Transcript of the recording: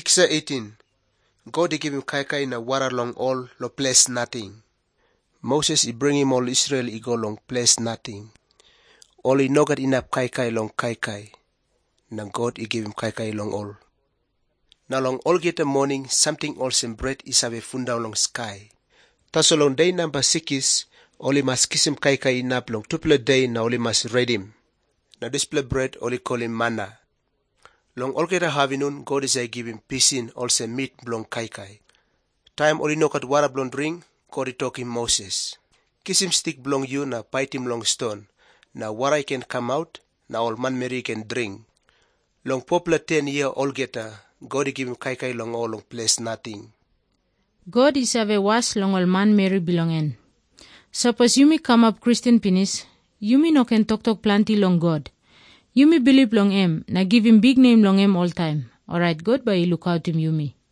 Picture 18. God he give him kai na water long all lo place nothing. Moses he bring him all Israel he go long place nothing. All he no got enough kai long kai. Na God he give him kai long all. Now long all get the morning something also bread is have a funda long sky. Taso long day number 6 all he must kiss him kai enough long tuple day na all he must read him. Now this bread all he call him manna. Long all get a havinun, God is a give him pisin also meat blong kai. Time only no kat water blong drink, God he talk him Moses. Kiss him stick blong you na bite him long stone. Na water can come out, na all man Mary can drink. Long popular 10 year all get a God he give him kai long all long place nothing. God is have a was long all man Mary belongen. Suppose you me come up Christian penis, you me no can talk plenty long God. You me believe long him, na give him big name long him all time. Alright, God by look out him you me.